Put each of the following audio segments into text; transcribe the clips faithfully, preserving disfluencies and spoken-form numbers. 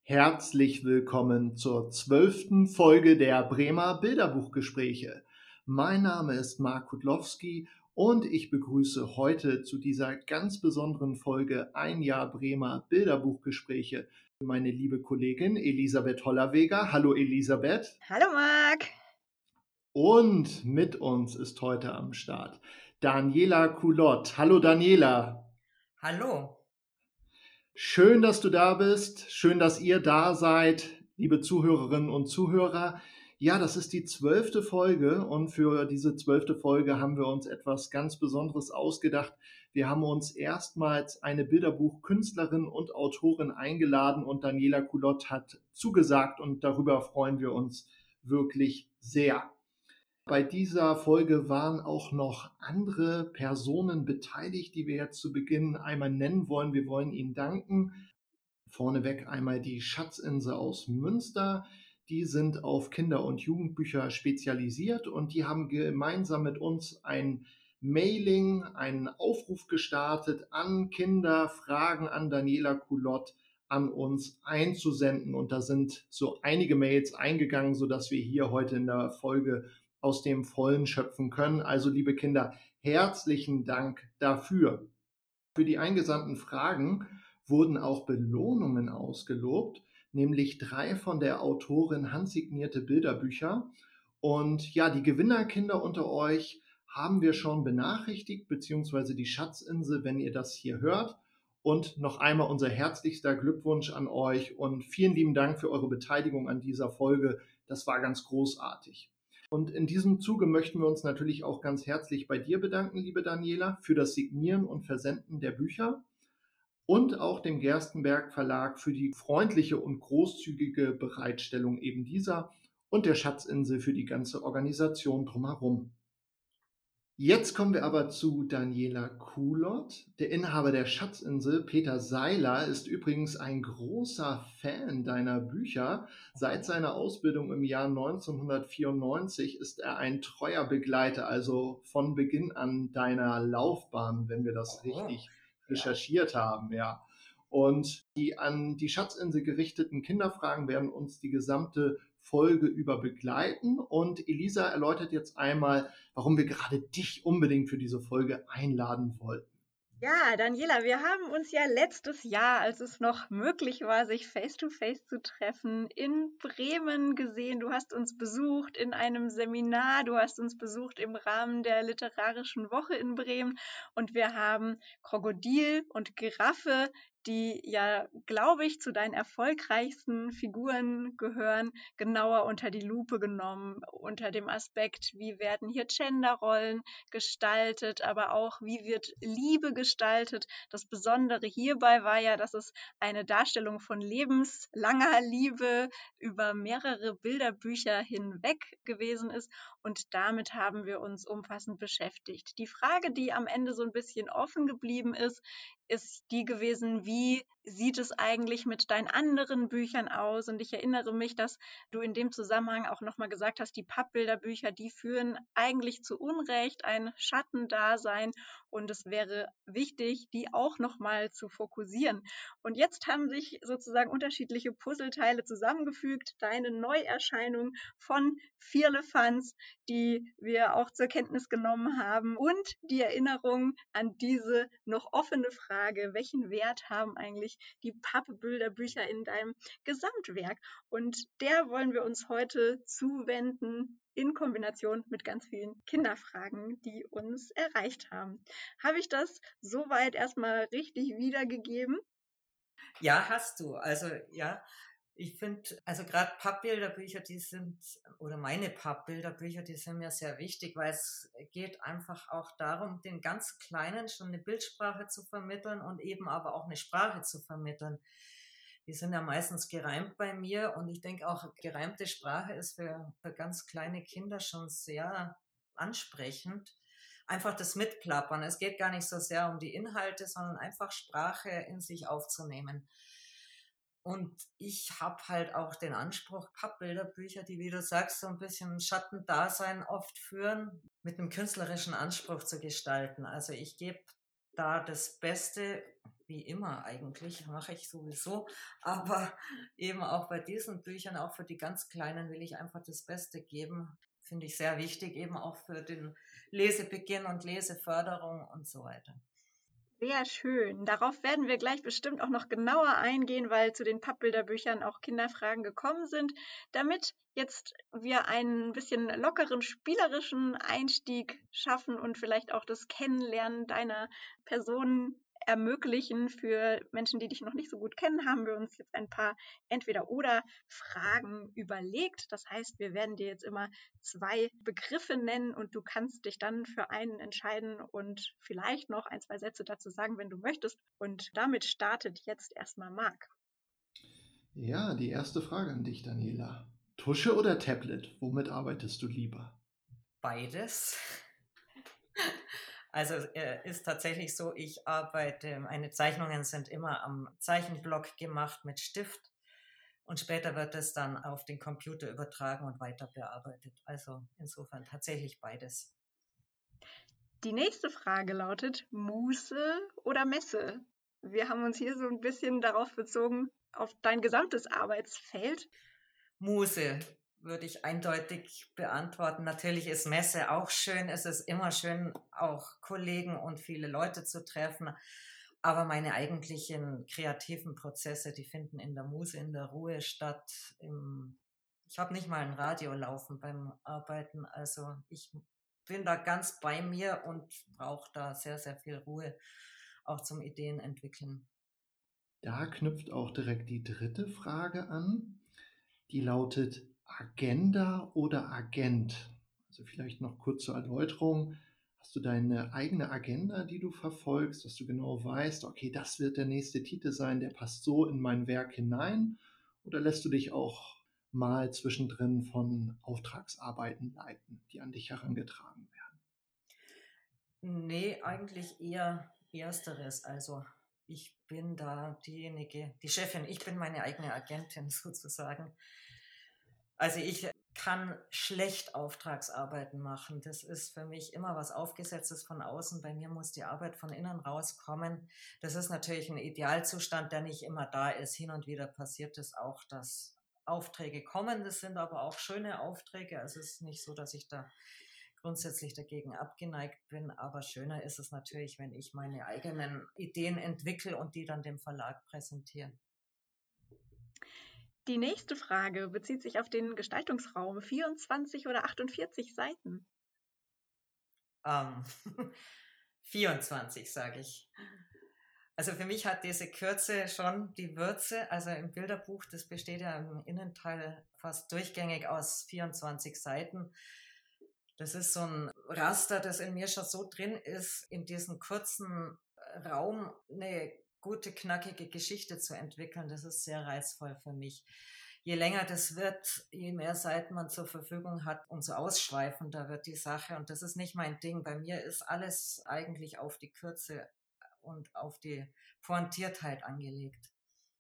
Herzlich willkommen zur zwölften Folge der Bremer Bilderbuchgespräche. Mein Name ist Mark Kudlowski und ich begrüße heute zu dieser ganz besonderen Folge Ein Jahr Bremer Bilderbuchgespräche meine liebe Kollegin Elisabeth Hollerweger. Hallo Elisabeth. Hallo Marc. Und mit uns ist heute am Start Daniela Culotte. Hallo Daniela. Hallo. Schön, dass du da bist. Schön, dass ihr da seid, liebe Zuhörerinnen und Zuhörer. Ja, das ist die zwölfte Folge und für diese zwölfte Folge haben wir uns etwas ganz Besonderes ausgedacht. Wir haben uns erstmals eine Bilderbuchkünstlerin und Autorin eingeladen und Daniela Culotte hat zugesagt und darüber freuen wir uns wirklich sehr. Bei dieser Folge waren auch noch andere Personen beteiligt, die wir jetzt zu Beginn einmal nennen wollen. Wir wollen ihnen danken. Vorneweg einmal die Schatzinsel aus Münster. Die sind auf Kinder- und Jugendbücher spezialisiert und die haben gemeinsam mit uns ein Mailing, einen Aufruf gestartet an Kinder, Fragen an Daniela Culotte an uns einzusenden. Und da sind so einige Mails eingegangen, sodass wir hier heute in der Folge aus dem Vollen schöpfen können. Also liebe Kinder, herzlichen Dank dafür. Für die eingesandten Fragen wurden auch Belohnungen ausgelobt, nämlich drei von der Autorin handsignierte Bilderbücher. Und ja, die Gewinnerkinder unter euch haben wir schon benachrichtigt, beziehungsweise die Schatzinsel, wenn ihr das hier hört. Und noch einmal unser herzlichster Glückwunsch an euch und vielen lieben Dank für eure Beteiligung an dieser Folge. Das war ganz großartig. Und in diesem Zuge möchten wir uns natürlich auch ganz herzlich bei dir bedanken, liebe Daniela, für das Signieren und Versenden der Bücher und auch dem Gerstenberg Verlag für die freundliche und großzügige Bereitstellung eben dieser und der Schatzinsel für die ganze Organisation drumherum. Jetzt kommen wir aber zu Daniela Culotte. Der Inhaber der Schatzinsel, Peter Seiler, ist übrigens ein großer Fan deiner Bücher. Seit seiner Ausbildung im Jahr neunzehnhundertvierundneunzig ist er ein treuer Begleiter, also von Beginn an deiner Laufbahn, wenn wir das richtig Oh, recherchiert ja. haben, ja. Und die an die Schatzinsel gerichteten Kinderfragen werden uns die gesamte Folge über begleiten. Und Elisa erläutert jetzt einmal, warum wir gerade dich unbedingt für diese Folge einladen wollten. Ja, Daniela, wir haben uns ja letztes Jahr, als es noch möglich war, sich face-to-face zu treffen, in Bremen gesehen. Du hast uns besucht in einem Seminar, du hast uns besucht im Rahmen der Literarischen Woche in Bremen und wir haben Krokodil und Giraffe, die ja, glaube ich, zu deinen erfolgreichsten Figuren gehören, genauer unter die Lupe genommen, unter dem Aspekt, wie werden hier Genderrollen gestaltet, aber auch, wie wird Liebe gestaltet. Das Besondere hierbei war ja, dass es eine Darstellung von lebenslanger Liebe über mehrere Bilderbücher hinweg gewesen ist und damit haben wir uns umfassend beschäftigt. Die Frage, die am Ende so ein bisschen offen geblieben ist, ist die gewesen, wie sieht es eigentlich mit deinen anderen Büchern aus? Und ich erinnere mich, dass du in dem Zusammenhang auch nochmal gesagt hast, die Pappbilderbücher, die führen eigentlich zu Unrecht ein Schattendasein und es wäre wichtig, die auch nochmal zu fokussieren. Und jetzt haben sich sozusagen unterschiedliche Puzzleteile zusammengefügt, deine Neuerscheinung von Firlefanz, die wir auch zur Kenntnis genommen haben und die Erinnerung an diese noch offene Frage, welchen Wert haben eigentlich die Pappbilderbücher in deinem Gesamtwerk? Und der wollen wir uns heute zuwenden in Kombination mit ganz vielen Kinderfragen, die uns erreicht haben. Habe ich das soweit erstmal richtig wiedergegeben? Ja, hast du. Also ja, ich finde, also gerade Pappbilderbücher, die sind, oder meine Pappbilderbücher, die sind mir sehr wichtig, weil es geht einfach auch darum, den ganz Kleinen schon eine Bildsprache zu vermitteln und eben aber auch eine Sprache zu vermitteln. Die sind ja meistens gereimt bei mir und ich denke auch, gereimte Sprache ist für, für ganz kleine Kinder schon sehr ansprechend. Einfach das Mitplappern. Es geht gar nicht so sehr um die Inhalte, sondern einfach Sprache in sich aufzunehmen. Und ich habe halt auch den Anspruch, Pappbilderbücher, die, wie du sagst, so ein bisschen Schattendasein oft führen, mit einem künstlerischen Anspruch zu gestalten. Also ich gebe da das Beste wie immer eigentlich, mache ich sowieso. Aber eben auch bei diesen Büchern, auch für die ganz Kleinen, will ich einfach das Beste geben. Finde ich sehr wichtig, eben auch für den Lesebeginn und Leseförderung und so weiter. Sehr schön. Darauf werden wir gleich bestimmt auch noch genauer eingehen, weil zu den Pappbilderbüchern auch Kinderfragen gekommen sind. Damit jetzt wir einen bisschen lockeren, spielerischen Einstieg schaffen und vielleicht auch das Kennenlernen deiner Person ermöglichen für Menschen, die dich noch nicht so gut kennen, haben wir uns jetzt ein paar Entweder-oder-Fragen überlegt. Das heißt, wir werden dir jetzt immer zwei Begriffe nennen und du kannst dich dann für einen entscheiden und vielleicht noch ein, zwei Sätze dazu sagen, wenn du möchtest. Und damit startet jetzt erstmal Marc. Ja, die erste Frage an dich, Daniela. Tusche oder Tablet? Womit arbeitest du lieber? Beides. Also äh, ist tatsächlich so, ich arbeite, meine Zeichnungen sind immer am Zeichenblock gemacht mit Stift und später wird es dann auf den Computer übertragen und weiter bearbeitet. Also insofern tatsächlich beides. Die nächste Frage lautet Muße oder Messe? Wir haben uns hier so ein bisschen darauf bezogen, auf dein gesamtes Arbeitsfeld. Muse würde ich eindeutig beantworten. Natürlich ist Messe auch schön. Es ist immer schön, auch Kollegen und viele Leute zu treffen. Aber meine eigentlichen kreativen Prozesse, die finden in der Muse, in der Ruhe statt. Im, ich habe nicht mal ein Radio laufen beim Arbeiten. Also ich bin da ganz bei mir und brauche da sehr, sehr viel Ruhe, auch zum Ideen entwickeln. Da knüpft auch direkt die dritte Frage an. Die lautet Agenda oder Agent? Also vielleicht noch kurz zur Erläuterung. Hast du deine eigene Agenda, die du verfolgst, dass du genau weißt, okay, das wird der nächste Titel sein, der passt so in mein Werk hinein? Oder lässt du dich auch mal zwischendrin von Auftragsarbeiten leiten, die an dich herangetragen werden? Nee, eigentlich eher Ersteres. Also ich bin da diejenige, die Chefin, ich bin meine eigene Agentin sozusagen. Also ich kann schlecht Auftragsarbeiten machen. Das ist für mich immer was Aufgesetztes von außen. Bei mir muss die Arbeit von innen rauskommen. Das ist natürlich ein Idealzustand, der nicht immer da ist. Hin und wieder passiert es auch, dass Aufträge kommen. Das sind aber auch schöne Aufträge. Also es ist nicht so, dass ich da grundsätzlich dagegen abgeneigt bin, aber schöner ist es natürlich, wenn ich meine eigenen Ideen entwickle und die dann dem Verlag präsentiere. Die nächste Frage bezieht sich auf den Gestaltungsraum. vierundzwanzig oder achtundvierzig Seiten? Ähm, vierundzwanzig, sage ich. Also für mich hat diese Kürze schon die Würze. Also im Bilderbuch, das besteht ja im Innenteil fast durchgängig aus vierundzwanzig Seiten. Das ist so ein Raster, das in mir schon so drin ist, in diesem kurzen Raum eine gute, knackige Geschichte zu entwickeln. Das ist sehr reizvoll für mich. Je länger das wird, je mehr Seiten man zur Verfügung hat, umso ausschweifender wird die Sache. Und das ist nicht mein Ding. Bei mir ist alles eigentlich auf die Kürze und auf die Pointiertheit angelegt.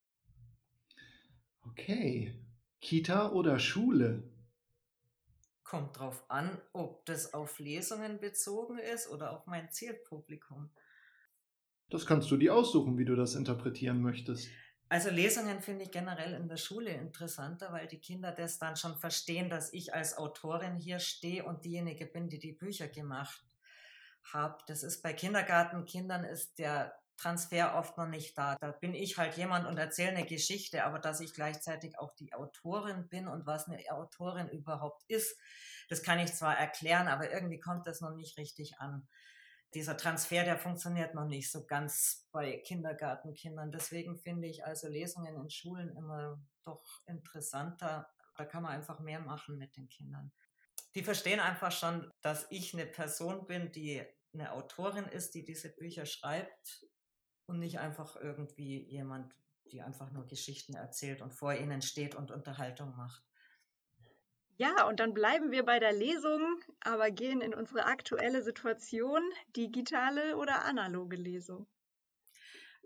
Okay. Kita oder Schule? Kommt drauf an, ob das auf Lesungen bezogen ist oder auf mein Zielpublikum. Das kannst du dir aussuchen, wie du das interpretieren möchtest. Also Lesungen finde ich generell in der Schule interessanter, weil die Kinder das dann schon verstehen, dass ich als Autorin hier stehe und diejenige bin, die die Bücher gemacht habe. Das ist bei Kindergartenkindern ist der Transfer oft noch nicht da. Da bin ich halt jemand und erzähle eine Geschichte, aber dass ich gleichzeitig auch die Autorin bin und was eine Autorin überhaupt ist, das kann ich zwar erklären, aber irgendwie kommt das noch nicht richtig an. Dieser Transfer, der funktioniert noch nicht so ganz bei Kindergartenkindern. Deswegen finde ich also Lesungen in Schulen immer doch interessanter. Da kann man einfach mehr machen mit den Kindern. Die verstehen einfach schon, dass ich eine Person bin, die eine Autorin ist, die diese Bücher schreibt und nicht einfach irgendwie jemand, die einfach nur Geschichten erzählt und vor ihnen steht und Unterhaltung macht. Ja, und dann bleiben wir bei der Lesung, aber gehen in unsere aktuelle Situation, digitale oder analoge Lesung?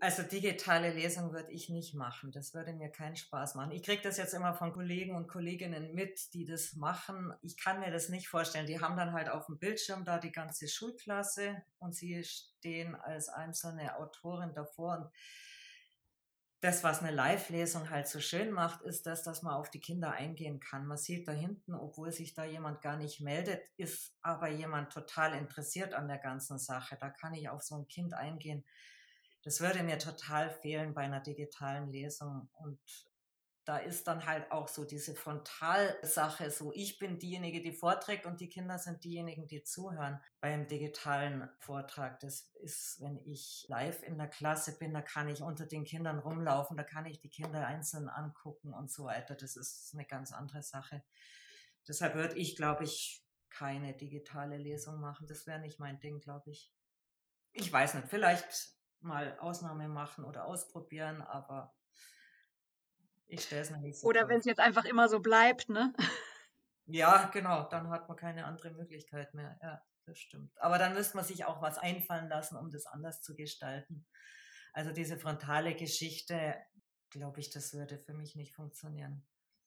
Also digitale Lesung würde ich nicht machen. Das würde mir keinen Spaß machen. Ich kriege das jetzt immer von Kollegen und Kolleginnen mit, die das machen. Ich kann mir das nicht vorstellen. Die haben dann halt auf dem Bildschirm da die ganze Schulklasse und sie stehen als einzelne Autorin davor. Und das, was eine Live-Lesung halt so schön macht, ist das, dass man auf die Kinder eingehen kann. Man sieht da hinten, obwohl sich da jemand gar nicht meldet, ist aber jemand total interessiert an der ganzen Sache. Da kann ich auf so ein Kind eingehen. Das würde mir total fehlen bei einer digitalen Lesung. Und da ist dann halt auch so diese Frontalsache, so ich bin diejenige, die vorträgt und die Kinder sind diejenigen, die zuhören beim digitalen Vortrag. Das ist, wenn ich live in der Klasse bin, da kann ich unter den Kindern rumlaufen, da kann ich die Kinder einzeln angucken und so weiter. Das ist eine ganz andere Sache. Deshalb würde ich, glaube ich, keine digitale Lesung machen. Das wäre nicht mein Ding, glaube ich. Ich weiß nicht, vielleicht mal Ausnahme machen oder ausprobieren, aber ich stelle es mir nicht so Oder toll wenn es jetzt einfach immer so bleibt, ne? Ja, genau, dann hat man keine andere Möglichkeit mehr. Ja, das stimmt. Aber dann müsste man sich auch was einfallen lassen, um das anders zu gestalten. Also diese frontale Geschichte, glaube ich, das würde für mich nicht funktionieren.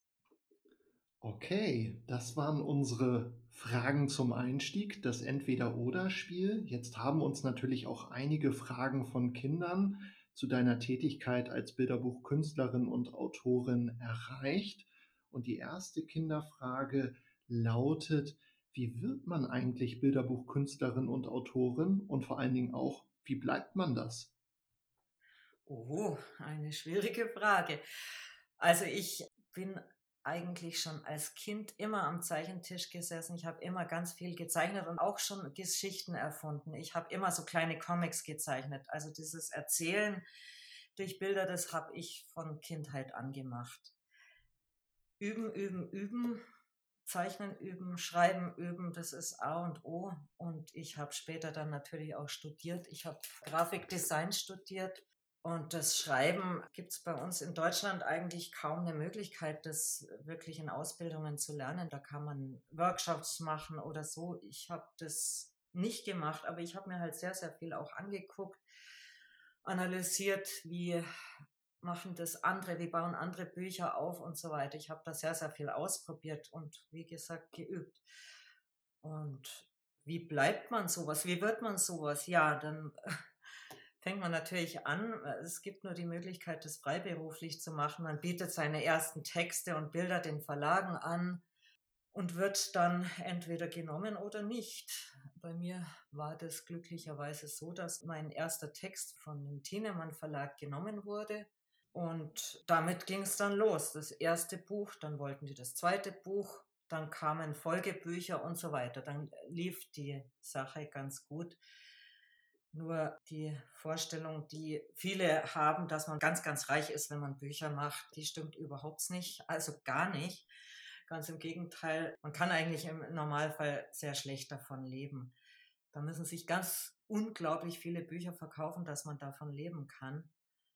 Okay, das waren unsere Fragen zum Einstieg, das Entweder-Oder-Spiel. Jetzt haben uns natürlich auch einige Fragen von Kindern zu deiner Tätigkeit als Bilderbuchkünstlerin und Autorin erreicht. Und die erste Kinderfrage lautet: Wie wird man eigentlich Bilderbuchkünstlerin und Autorin? Und vor allen Dingen auch, wie bleibt man das? Oh, eine schwierige Frage. Also ich bin eigentlich schon als Kind immer am Zeichentisch gesessen. Ich habe immer ganz viel gezeichnet und auch schon Geschichten erfunden. Ich habe immer so kleine Comics gezeichnet. Also dieses Erzählen durch Bilder, das habe ich von Kindheit an gemacht. Üben, üben, üben, zeichnen üben, schreiben üben, das ist A und O. Und ich habe später dann natürlich auch studiert. Ich habe Grafikdesign studiert. Und das Schreiben gibt es bei uns in Deutschland eigentlich kaum eine Möglichkeit, das wirklich in Ausbildungen zu lernen. Da kann man Workshops machen oder so. Ich habe das nicht gemacht, aber ich habe mir halt sehr, sehr viel auch angeguckt, analysiert, wie machen das andere, wie bauen andere Bücher auf und so weiter. Ich habe da sehr, sehr viel ausprobiert und wie gesagt geübt. Und wie bleibt man sowas? Wie wird man sowas? Ja, dann fängt man natürlich an. Es gibt nur die Möglichkeit, das freiberuflich zu machen. Man bietet seine ersten Texte und Bilder den Verlagen an und wird dann entweder genommen oder nicht. Bei mir war das glücklicherweise so, dass mein erster Text von dem Thienemann Verlag genommen wurde. Und damit ging es dann los. Das erste Buch, dann wollten die das zweite Buch, dann kamen Folgebücher und so weiter. Dann lief die Sache ganz gut. Nur die Vorstellung, die viele haben, dass man ganz, ganz reich ist, wenn man Bücher macht, die stimmt überhaupt nicht. Also gar nicht. Ganz im Gegenteil, man kann eigentlich im Normalfall sehr schlecht davon leben. Da müssen sich ganz unglaublich viele Bücher verkaufen, dass man davon leben kann.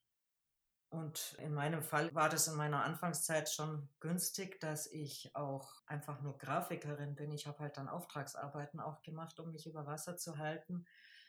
Und in meinem Fall war das in meiner Anfangszeit schon günstig, dass ich auch einfach nur Grafikerin bin. Ich habe halt dann Auftragsarbeiten auch gemacht, um mich über Wasser zu halten.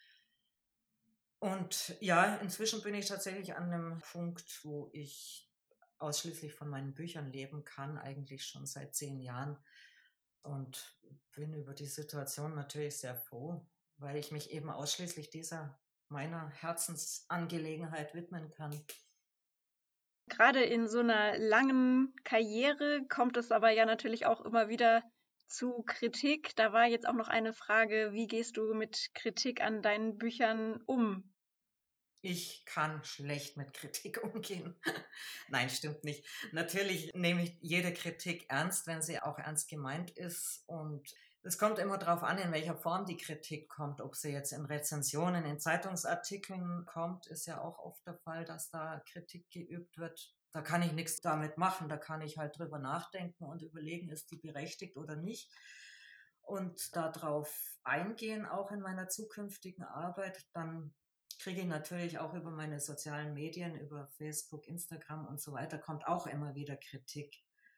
Und ja, inzwischen bin ich tatsächlich an einem Punkt, wo ich ausschließlich von meinen Büchern leben kann, eigentlich schon seit zehn Jahren. Und bin über die Situation natürlich sehr froh, weil ich mich eben ausschließlich dieser meiner Herzensangelegenheit widmen kann. Gerade in so einer langen Karriere kommt es aber ja natürlich auch immer wieder zu Kritik. Da war jetzt auch noch eine Frage: Wie gehst du mit Kritik an deinen Büchern um? Ich kann schlecht mit Kritik umgehen. Nein, stimmt nicht. Natürlich nehme ich jede Kritik ernst, wenn sie auch ernst gemeint ist. Und es kommt immer darauf an, in welcher Form die Kritik kommt. Ob sie jetzt in Rezensionen, in Zeitungsartikeln kommt, ist ja auch oft der Fall, dass da Kritik geübt wird. Da kann ich nichts damit machen. Da kann ich halt drüber nachdenken und überlegen, ist die berechtigt oder nicht. Und darauf eingehen, auch in meiner zukünftigen Arbeit, dann kriege ich natürlich auch über meine sozialen Medien, über Facebook, Instagram und so weiter, kommt auch immer wieder Kritik.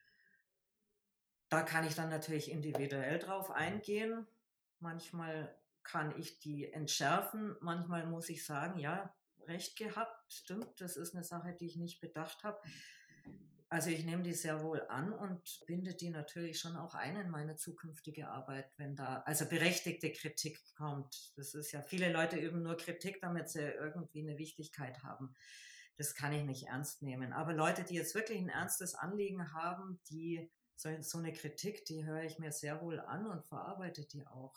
Da kann ich dann natürlich individuell drauf eingehen. Manchmal kann ich die entschärfen. Manchmal muss ich sagen, ja, recht gehabt, stimmt, das ist eine Sache, die ich nicht bedacht habe. Also ich nehme die sehr wohl an und binde die natürlich schon auch ein in meine zukünftige Arbeit, wenn da also berechtigte Kritik kommt. Das ist ja, viele Leute üben nur Kritik, damit sie irgendwie eine Wichtigkeit haben. Das kann ich nicht ernst nehmen. Aber Leute, die jetzt wirklich ein ernstes Anliegen haben, die so, so eine Kritik, die höre ich mir sehr wohl an und verarbeite die auch.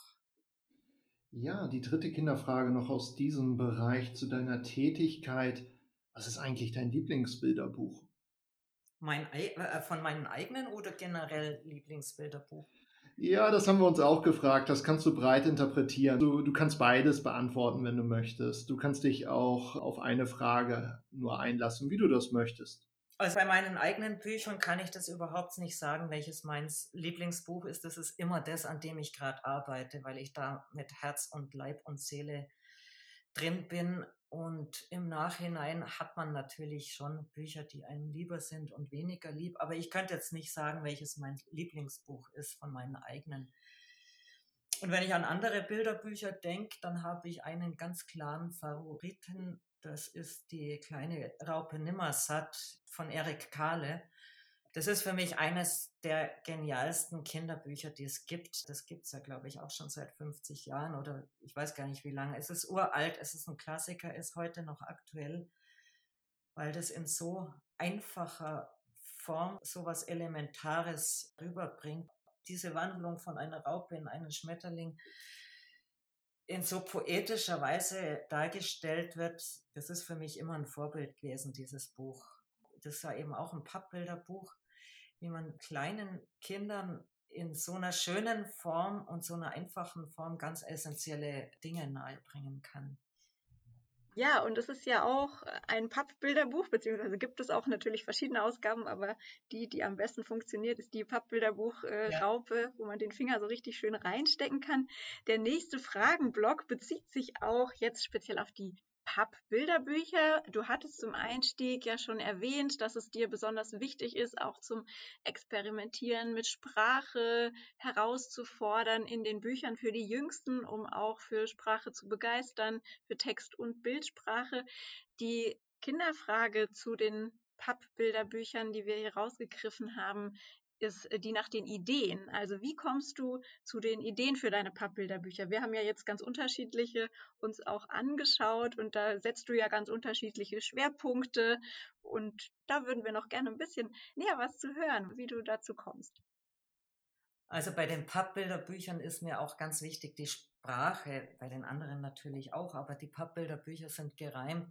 Ja, die dritte Kinderfrage noch aus diesem Bereich zu deiner Tätigkeit. Was ist eigentlich dein Lieblingsbilderbuch? Mein, äh, von meinen eigenen oder generell Lieblingsbilderbuch? Ja, das haben wir uns auch gefragt. Das kannst du breit interpretieren. Du, du kannst beides beantworten, wenn du möchtest. Du kannst dich auch auf eine Frage nur einlassen, wie du das möchtest. Also bei meinen eigenen Büchern kann ich das überhaupt nicht sagen, welches mein Lieblingsbuch ist. Das ist immer das, an dem ich gerade arbeite, weil ich da mit Herz und Leib und Seele drin bin. Und im Nachhinein hat man natürlich schon Bücher, die einem lieber sind und weniger lieb. Aber ich könnte jetzt nicht sagen, welches mein Lieblingsbuch ist von meinen eigenen. Und wenn ich an andere Bilderbücher denke, dann habe ich einen ganz klaren Favoriten. Das ist die kleine Raupe Nimmersatt von Erik Kahle. Das ist für mich eines der genialsten Kinderbücher, die es gibt. Das gibt es ja, glaube ich, auch schon seit fünfzig Jahren oder ich weiß gar nicht wie lange. Es ist uralt, es ist ein Klassiker, ist heute noch aktuell, weil das in so einfacher Form so was Elementares rüberbringt. Diese Wandlung von einer Raupe in einen Schmetterling in so poetischer Weise dargestellt wird, das ist für mich immer ein Vorbild gewesen, dieses Buch. Das war eben auch ein Pappbilderbuch, wie man kleinen Kindern in so einer schönen Form und so einer einfachen Form ganz essentielle Dinge nahebringen kann. Ja, und es ist ja auch ein Pappbilderbuch, beziehungsweise gibt es auch natürlich verschiedene Ausgaben, aber die, die am besten funktioniert, ist die Pappbilderbuch-Raupe, Ja. wo man den Finger so richtig schön reinstecken kann. Der nächste Fragenblock bezieht sich auch jetzt speziell auf die Pappbilderbücher. Du hattest zum Einstieg ja schon erwähnt, dass es dir besonders wichtig ist, auch zum Experimentieren mit Sprache herauszufordern in den Büchern für die Jüngsten, um auch für Sprache zu begeistern, für Text- und Bildsprache. Die Kinderfrage zu den Pappbilderbüchern, die wir hier rausgegriffen haben, ist die nach den Ideen. Also wie kommst du zu den Ideen für deine Pappbilderbücher? Wir haben ja jetzt ganz unterschiedliche uns auch angeschaut und da setzt du ja ganz unterschiedliche Schwerpunkte und da würden wir noch gerne ein bisschen näher was zu hören, wie du dazu kommst. Also bei den Pappbilderbüchern ist mir auch ganz wichtig die Sprache, bei den anderen natürlich auch, aber die Pappbilderbücher sind gereimt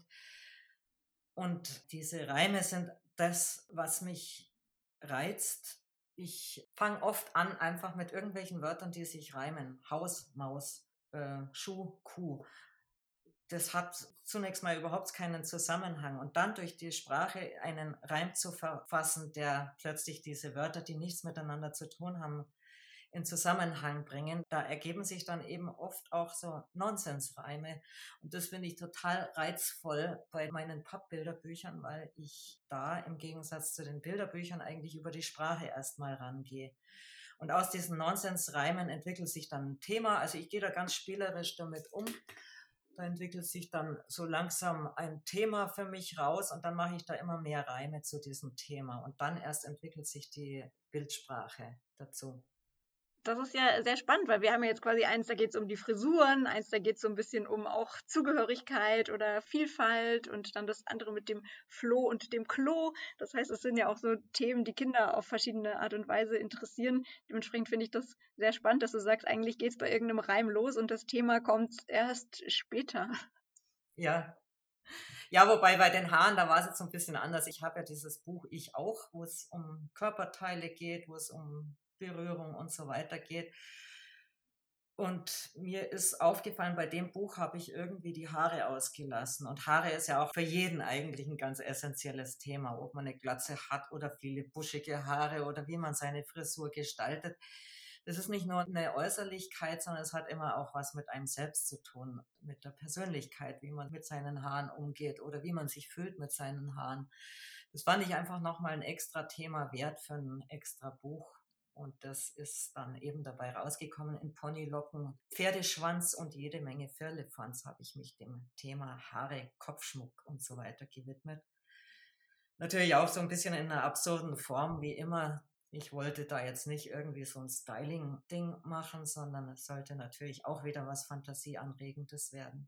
und diese Reime sind das, was mich reizt. Ich fange oft an, einfach mit irgendwelchen Wörtern, die sich reimen. Haus, Maus, äh, Schuh, Kuh. Das hat zunächst mal überhaupt keinen Zusammenhang. Und dann durch die Sprache einen Reim zu verfassen, der plötzlich diese Wörter, die nichts miteinander zu tun haben, in Zusammenhang bringen. Da ergeben sich dann eben oft auch so Nonsensreime. Und das finde ich total reizvoll bei meinen Pappbilderbüchern, weil ich da im Gegensatz zu den Bilderbüchern eigentlich über die Sprache erstmal rangehe. Und aus diesen Nonsensreimen entwickelt sich dann ein Thema. Also ich gehe da ganz spielerisch damit um. Da entwickelt sich dann so langsam ein Thema für mich raus und dann mache ich da immer mehr Reime zu diesem Thema. Und dann erst entwickelt sich die Bildsprache dazu. Das ist ja sehr spannend, weil wir haben ja jetzt quasi eins, da geht es um die Frisuren, eins, da geht es so ein bisschen um auch Zugehörigkeit oder Vielfalt und dann das andere mit dem Floh und dem Klo. Das heißt, es sind ja auch so Themen, die Kinder auf verschiedene Art und Weise interessieren. Dementsprechend finde ich das sehr spannend, dass du sagst, eigentlich geht es bei irgendeinem Reim los und das Thema kommt erst später. Ja. Ja, wobei bei den Haaren, da war es jetzt so ein bisschen anders. Ich habe ja dieses Buch Ich auch, wo es um Körperteile geht, wo es um Berührung und so weiter geht. Und mir ist aufgefallen, bei dem Buch habe ich irgendwie die Haare ausgelassen. Und Haare ist ja auch für jeden eigentlich ein ganz essentielles Thema, ob man eine Glatze hat oder viele buschige Haare oder wie man seine Frisur gestaltet. Das ist nicht nur eine Äußerlichkeit, sondern es hat immer auch was mit einem selbst zu tun, mit der Persönlichkeit, wie man mit seinen Haaren umgeht oder wie man sich fühlt mit seinen Haaren. Das fand ich einfach nochmal ein extra Thema wert für ein extra Buch. Und das ist dann eben dabei rausgekommen in Ponylocken, Pferdeschwanz und jede Menge Firlefanz habe ich mich dem Thema Haare, Kopfschmuck und so weiter gewidmet. Natürlich auch so ein bisschen in einer absurden Form, wie immer. Ich wollte da jetzt nicht irgendwie so ein Styling-Ding machen, sondern es sollte natürlich auch wieder was Fantasieanregendes werden.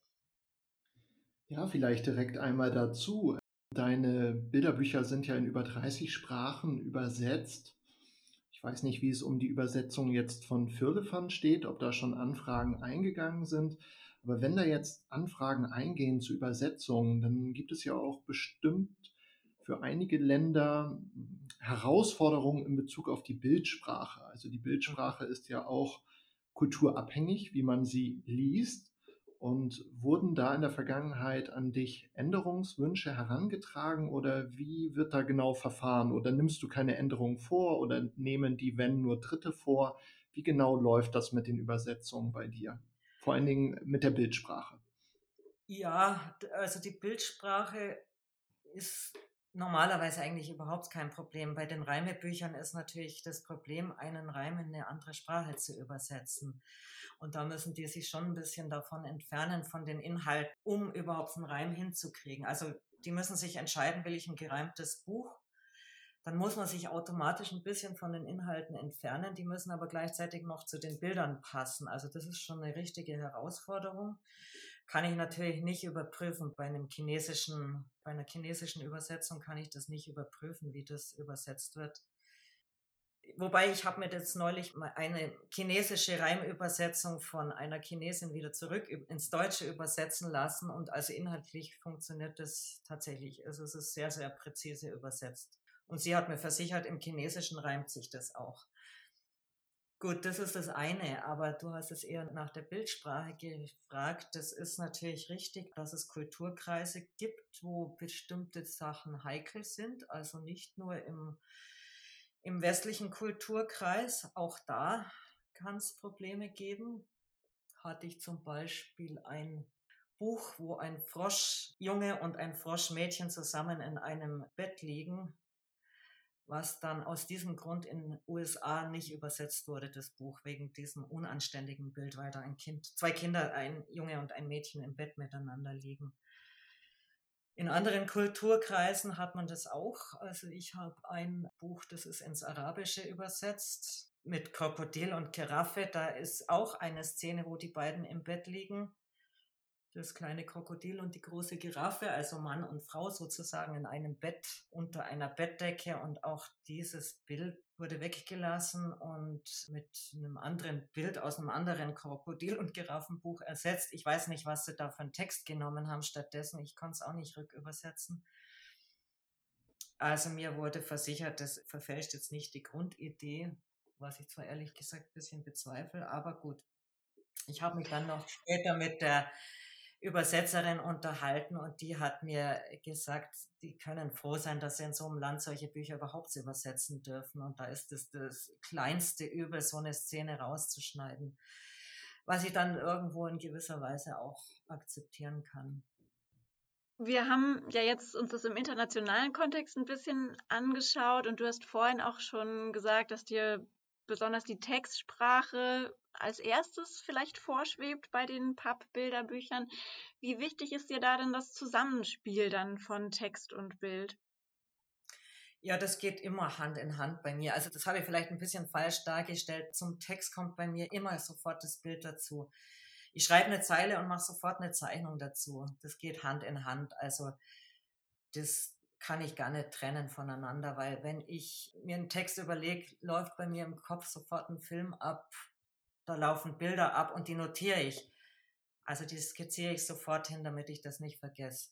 Ja, vielleicht direkt einmal dazu. Deine Bilderbücher sind ja in über dreißig Sprachen übersetzt. Ich weiß nicht, wie es um die Übersetzung jetzt von Firlefanz steht, ob da schon Anfragen eingegangen sind. Aber wenn da jetzt Anfragen eingehen zu Übersetzungen, dann gibt es ja auch bestimmt für einige Länder Herausforderungen in Bezug auf die Bildsprache. Also die Bildsprache ist ja auch kulturabhängig, wie man sie liest. Und wurden da in der Vergangenheit an dich Änderungswünsche herangetragen oder wie wird da genau verfahren? Oder nimmst du keine Änderungen vor oder nehmen die, wenn, nur Dritte vor? Wie genau läuft das mit den Übersetzungen bei dir? Vor allen Dingen mit der Bildsprache. Ja, also die Bildsprache ist normalerweise eigentlich überhaupt kein Problem. Bei den Reimebüchern ist natürlich das Problem, einen Reim in eine andere Sprache zu übersetzen. Und da müssen die sich schon ein bisschen davon entfernen, von den Inhalten, um überhaupt einen Reim hinzukriegen. Also die müssen sich entscheiden, will ich ein gereimtes Buch? Dann muss man sich automatisch ein bisschen von den Inhalten entfernen. Die müssen aber gleichzeitig noch zu den Bildern passen. Also das ist schon eine richtige Herausforderung. Kann ich natürlich nicht überprüfen. Bei einem chinesischen, bei einer chinesischen Übersetzung kann ich das nicht überprüfen, wie das übersetzt wird. Wobei ich habe mir jetzt neulich mal eine chinesische Reimübersetzung von einer Chinesin wieder zurück ins Deutsche übersetzen lassen und also inhaltlich funktioniert das tatsächlich. Also es ist sehr, sehr präzise übersetzt. Und sie hat mir versichert, im Chinesischen reimt sich das auch. Gut, das ist das eine, aber du hast es eher nach der Bildsprache gefragt. Das ist natürlich richtig, dass es Kulturkreise gibt, wo bestimmte Sachen heikel sind, also nicht nur im, im westlichen Kulturkreis, auch da kann es Probleme geben. Hatte ich zum Beispiel ein Buch, wo ein Froschjunge und ein Froschmädchen zusammen in einem Bett liegen, was dann aus diesem Grund in den U S A nicht übersetzt wurde, das Buch, wegen diesem unanständigen Bild, weil da ein Kind, zwei Kinder, ein Junge und ein Mädchen im Bett miteinander liegen. In anderen Kulturkreisen hat man das auch. Also ich habe ein Buch, das ist ins Arabische übersetzt, mit Krokodil und Giraffe. Da ist auch eine Szene, wo die beiden im Bett liegen. Das kleine Krokodil und die große Giraffe, also Mann und Frau sozusagen in einem Bett unter einer Bettdecke, und auch dieses Bild wurde weggelassen und mit einem anderen Bild aus einem anderen Krokodil- und Giraffenbuch ersetzt. Ich weiß nicht, was sie da für einen Text genommen haben stattdessen. Ich konnte es auch nicht rückübersetzen. Also mir wurde versichert, das verfälscht jetzt nicht die Grundidee, was ich zwar ehrlich gesagt ein bisschen bezweifle, aber gut. Ich habe mich dann noch später mit der Übersetzerin unterhalten und die hat mir gesagt, die können froh sein, dass sie in so einem Land solche Bücher überhaupt übersetzen dürfen, und da ist es das kleinste Übel, so eine Szene rauszuschneiden, was ich dann irgendwo in gewisser Weise auch akzeptieren kann. Wir haben ja jetzt uns das im internationalen Kontext ein bisschen angeschaut und du hast vorhin auch schon gesagt, dass dir besonders die Textsprache als erstes vielleicht vorschwebt bei den Pappbilderbüchern. Wie wichtig ist dir da denn das Zusammenspiel dann von Text und Bild? Ja, das geht immer Hand in Hand bei mir. Also das habe ich vielleicht ein bisschen falsch dargestellt. Zum Text kommt bei mir immer sofort das Bild dazu. Ich schreibe eine Zeile und mache sofort eine Zeichnung dazu. Das geht Hand in Hand. Also das kann ich gar nicht trennen voneinander, weil wenn ich mir einen Text überlege, läuft bei mir im Kopf sofort ein Film ab, da laufen Bilder ab und die notiere ich. Also die skizziere ich sofort hin, damit ich das nicht vergesse.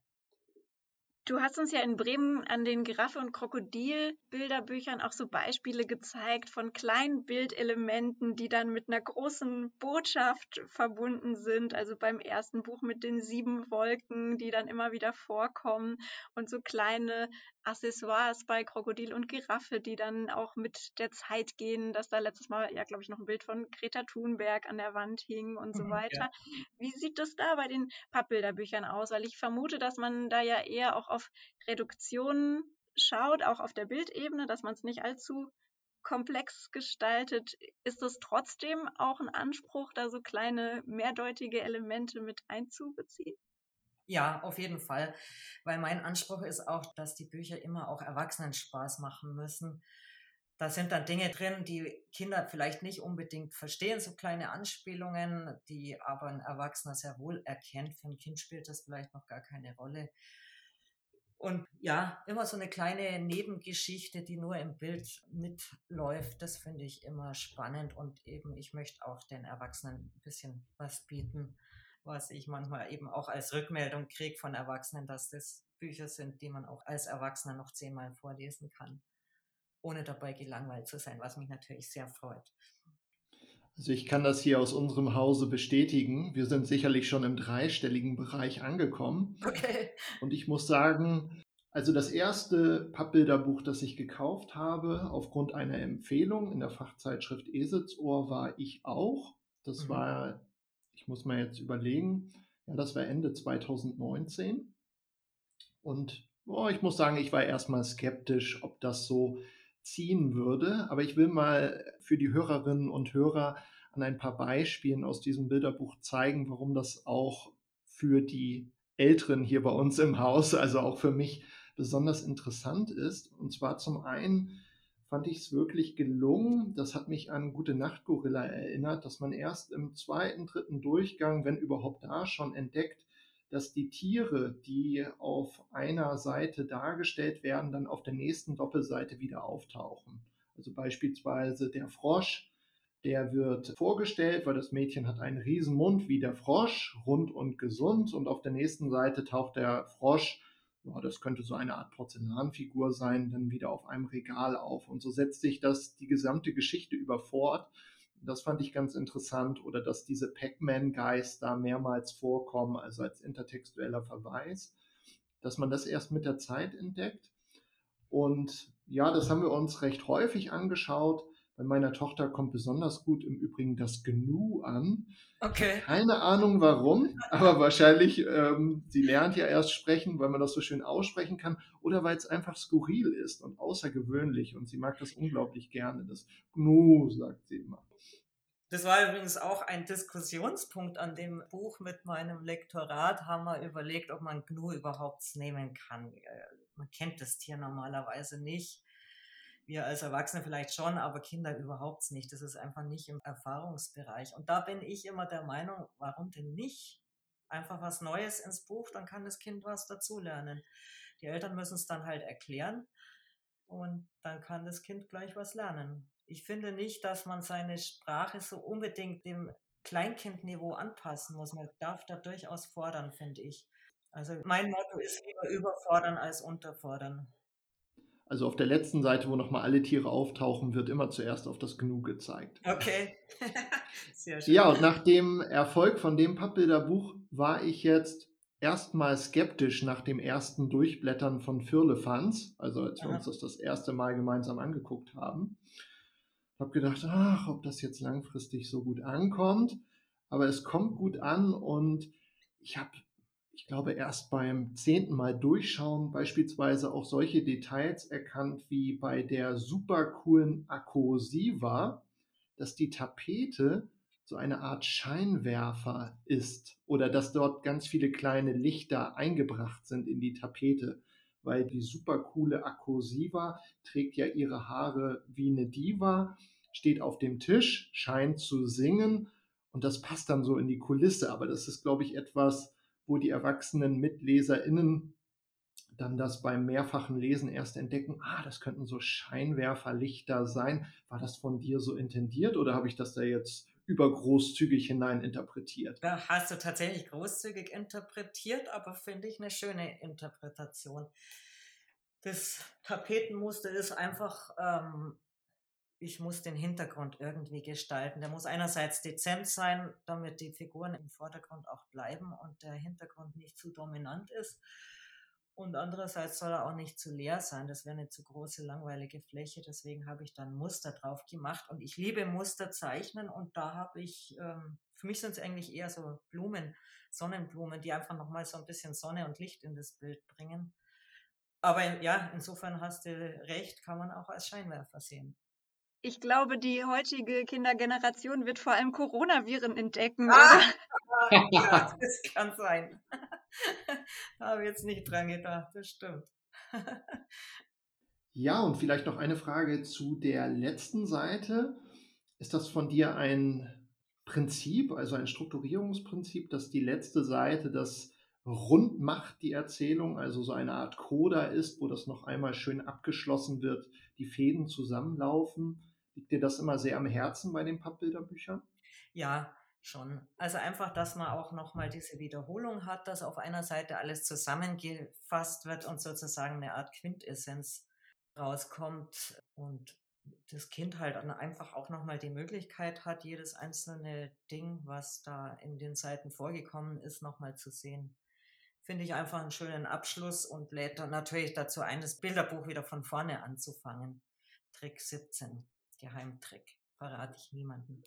Du hast uns ja in Bremen an den Giraffe- und Krokodil-Bilderbüchern auch so Beispiele gezeigt von kleinen Bildelementen, die dann mit einer großen Botschaft verbunden sind. Also beim ersten Buch mit den sieben Wolken, die dann immer wieder vorkommen, und so kleine Accessoires bei Krokodil und Giraffe, die dann auch mit der Zeit gehen, dass da letztes Mal, ja, glaube ich, noch ein Bild von Greta Thunberg an der Wand hing und so weiter. Ja. Wie sieht das da bei den Pappbilderbüchern aus? Weil ich vermute, dass man da ja eher auch auf Reduktionen schaut, auch auf der Bildebene, dass man es nicht allzu komplex gestaltet. Ist es trotzdem auch ein Anspruch, da so kleine mehrdeutige Elemente mit einzubeziehen? Ja, auf jeden Fall, weil mein Anspruch ist auch, dass die Bücher immer auch Erwachsenen Spaß machen müssen. Da sind dann Dinge drin, die Kinder vielleicht nicht unbedingt verstehen, so kleine Anspielungen, die aber ein Erwachsener sehr wohl erkennt. Für ein Kind spielt das vielleicht noch gar keine Rolle. Und ja, immer so eine kleine Nebengeschichte, die nur im Bild mitläuft, das finde ich immer spannend. Und eben, ich möchte auch den Erwachsenen ein bisschen was bieten, was ich manchmal eben auch als Rückmeldung kriege von Erwachsenen, dass das Bücher sind, die man auch als Erwachsener noch zehnmal vorlesen kann, ohne dabei gelangweilt zu sein, was mich natürlich sehr freut. Also ich kann das hier aus unserem Hause bestätigen. Wir sind sicherlich schon im dreistelligen Bereich angekommen. Okay. Und ich muss sagen, also das erste Pappbilderbuch, das ich gekauft habe, aufgrund einer Empfehlung in der Fachzeitschrift Eselsohr, war Ich auch. Das Mhm. war, ich muss mal jetzt überlegen, ja, das war Ende zwanzig neunzehn. Und oh, ich muss sagen, ich war erstmal skeptisch, ob das so ziehen würde. Aber ich will mal für die Hörerinnen und Hörer an ein paar Beispielen aus diesem Bilderbuch zeigen, warum das auch für die Älteren hier bei uns im Haus, also auch für mich, besonders interessant ist. Und zwar zum einen fand ich es wirklich gelungen, das hat mich an Gute Nacht Gorilla erinnert, dass man erst im zweiten, dritten Durchgang, wenn überhaupt da schon, entdeckt, dass die Tiere, die auf einer Seite dargestellt werden, dann auf der nächsten Doppelseite wieder auftauchen. Also beispielsweise der Frosch, der wird vorgestellt, weil das Mädchen hat einen riesen Mund wie der Frosch, rund und gesund. Und auf der nächsten Seite taucht der Frosch, ja, das könnte so eine Art Porzellanfigur sein, dann wieder auf einem Regal auf. Und so setzt sich das die gesamte Geschichte über fort. Das fand ich ganz interessant. Oder dass diese Pac-Man-Guys da mehrmals vorkommen, also als intertextueller Verweis. Dass man das erst mit der Zeit entdeckt. Und ja, das haben wir uns recht häufig angeschaut. Bei meiner Tochter kommt besonders gut im Übrigen das Gnu an. Okay. Keine Ahnung warum, aber wahrscheinlich, ähm, sie lernt ja erst sprechen, weil man das so schön aussprechen kann, oder weil es einfach skurril ist und außergewöhnlich und sie mag das unglaublich gerne. Das Gnu, sagt sie immer. Das war übrigens auch ein Diskussionspunkt an dem Buch mit meinem Lektorat. Haben wir überlegt, ob man Gnu überhaupt nehmen kann. Man kennt das Tier normalerweise nicht. Wir als Erwachsene vielleicht schon, aber Kinder überhaupt nicht. Das ist einfach nicht im Erfahrungsbereich. Und da bin ich immer der Meinung, warum denn nicht? Einfach was Neues ins Buch, dann kann das Kind was dazulernen. Die Eltern müssen es dann halt erklären und dann kann das Kind gleich was lernen. Ich finde nicht, dass man seine Sprache so unbedingt dem Kleinkindniveau anpassen muss. Man darf da durchaus fordern, finde ich. Also mein Motto ist lieber überfordern als unterfordern. Also auf der letzten Seite, wo nochmal alle Tiere auftauchen, wird immer zuerst auf das Gnu gezeigt. Okay, sehr schön. Ja, und nach dem Erfolg von dem Pappbilderbuch war ich jetzt erstmal skeptisch nach dem ersten Durchblättern von Firlefanz, also als wir Aha. uns das das erste Mal gemeinsam angeguckt haben. Ich habe gedacht, ach, ob das jetzt langfristig so gut ankommt, aber es kommt gut an und ich habe, ich glaube, erst beim zehnten Mal Durchschauen beispielsweise auch solche Details erkannt wie bei der super coolen Akkursiva, dass die Tapete so eine Art Scheinwerfer ist oder dass dort ganz viele kleine Lichter eingebracht sind in die Tapete, weil die super coole Akkursiva trägt ja ihre Haare wie eine Diva, steht auf dem Tisch, scheint zu singen und das passt dann so in die Kulisse. Aber das ist, glaube ich, etwas, wo die erwachsenen MitleserInnen dann das beim mehrfachen Lesen erst entdecken, ah, das könnten so Scheinwerferlichter sein. War das von dir so intendiert oder habe ich das da jetzt übergroßzügig hineininterpretiert? Da hast du tatsächlich großzügig interpretiert, aber finde ich eine schöne Interpretation. Das Tapetenmuster ist einfach, ähm, ich muss den Hintergrund irgendwie gestalten. Der muss einerseits dezent sein, damit die Figuren im Vordergrund auch bleiben und der Hintergrund nicht zu dominant ist. Und andererseits soll er auch nicht zu leer sein. Das wäre eine zu große, langweilige Fläche. Deswegen habe ich dann Muster drauf gemacht. Und ich liebe Muster zeichnen. Und da habe ich, ähm, für mich sind es eigentlich eher so Blumen, Sonnenblumen, die einfach nochmal so ein bisschen Sonne und Licht in das Bild bringen. Aber ja, insofern hast du recht, kann man auch als Scheinwerfer sehen. Ich glaube, die heutige Kindergeneration wird vor allem Coronaviren entdecken, Ah, oder? ja, das kann sein. Da habe ich jetzt nicht dran gedacht, das stimmt. Ja, und vielleicht noch eine Frage zu der letzten Seite. Ist das von dir ein Prinzip, also ein Strukturierungsprinzip, dass die letzte Seite das rund macht, die Erzählung, also so eine Art Coda ist, wo das noch einmal schön abgeschlossen wird, die Fäden zusammenlaufen? Liegt dir das immer sehr am Herzen bei den Pappbilderbüchern? Ja, schon. Also einfach, dass man auch nochmal diese Wiederholung hat, dass auf einer Seite alles zusammengefasst wird und sozusagen eine Art Quintessenz rauskommt und das Kind halt dann einfach auch nochmal die Möglichkeit hat, jedes einzelne Ding, was da in den Seiten vorgekommen ist, nochmal zu sehen. Finde ich einfach einen schönen Abschluss und lädt dann natürlich dazu ein, das Bilderbuch wieder von vorne anzufangen. Trick siebzehn, Geheimtrick, verrate ich niemandem.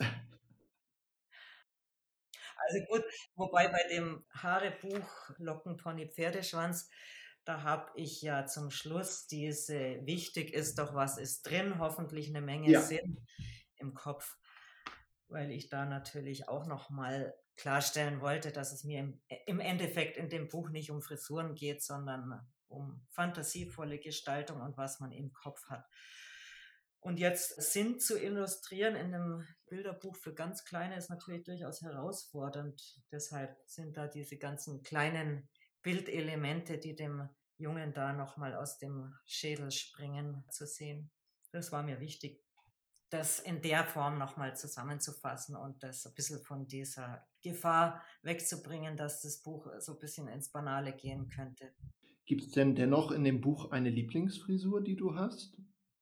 Also gut, wobei bei dem Haare-Buch Lockenpony Pferdeschwanz, da habe ich ja zum Schluss diese wichtig ist doch, was ist drin, hoffentlich eine Menge Ja. Sinn im Kopf, weil ich da natürlich auch nochmal klarstellen wollte, dass es mir im, im Endeffekt in dem Buch nicht um Frisuren geht, sondern um fantasievolle Gestaltung und was man im Kopf hat. Und jetzt Sinn zu illustrieren in einem Bilderbuch für ganz Kleine ist natürlich durchaus herausfordernd. Deshalb sind da diese ganzen kleinen Bildelemente, die dem Jungen da nochmal aus dem Schädel springen, zu sehen. Das war mir wichtig, das in der Form nochmal zusammenzufassen und das ein bisschen von dieser Gefahr wegzubringen, dass das Buch so ein bisschen ins Banale gehen könnte. Gibt es denn dennoch in dem Buch eine Lieblingsfrisur, die du hast?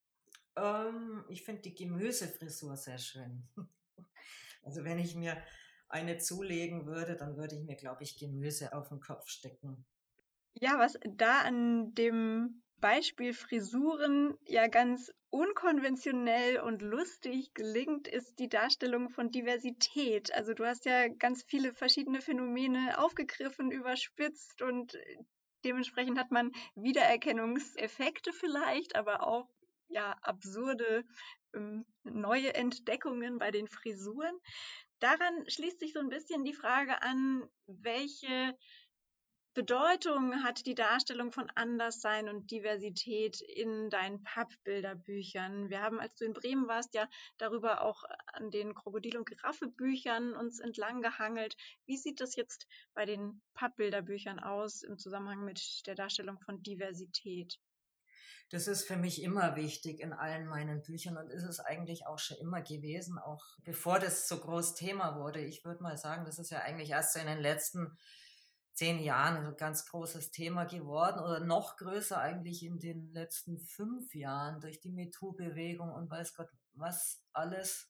Ähm, ich finde die Gemüsefrisur sehr schön. Also wenn ich mir eine zulegen würde, dann würde ich mir, glaube ich, Gemüse auf den Kopf stecken. Ja, was da an dem Beispiel Frisuren ja ganz unkonventionell und lustig gelingt, ist die Darstellung von Diversität. Also du hast ja ganz viele verschiedene Phänomene aufgegriffen, überspitzt und dementsprechend hat man Wiedererkennungseffekte vielleicht, aber auch ja absurde ähm, neue Entdeckungen bei den Frisuren. Daran schließt sich so ein bisschen die Frage an, welche Bedeutung hat die Darstellung von Anderssein und Diversität in deinen Pappbilderbüchern? Wir haben, als du in Bremen warst, ja darüber auch an den Krokodil- und Giraffe-Büchern uns entlang gehangelt. Wie sieht das jetzt bei den Pappbilderbüchern aus im Zusammenhang mit der Darstellung von Diversität? Das ist für mich immer wichtig in allen meinen Büchern und ist es eigentlich auch schon immer gewesen, auch bevor das so groß Thema wurde. Ich würde mal sagen, das ist ja eigentlich erst so in den letzten zehn Jahren ein ganz großes Thema geworden oder noch größer eigentlich in den letzten fünf Jahren durch die MeToo-Bewegung und weiß Gott was alles.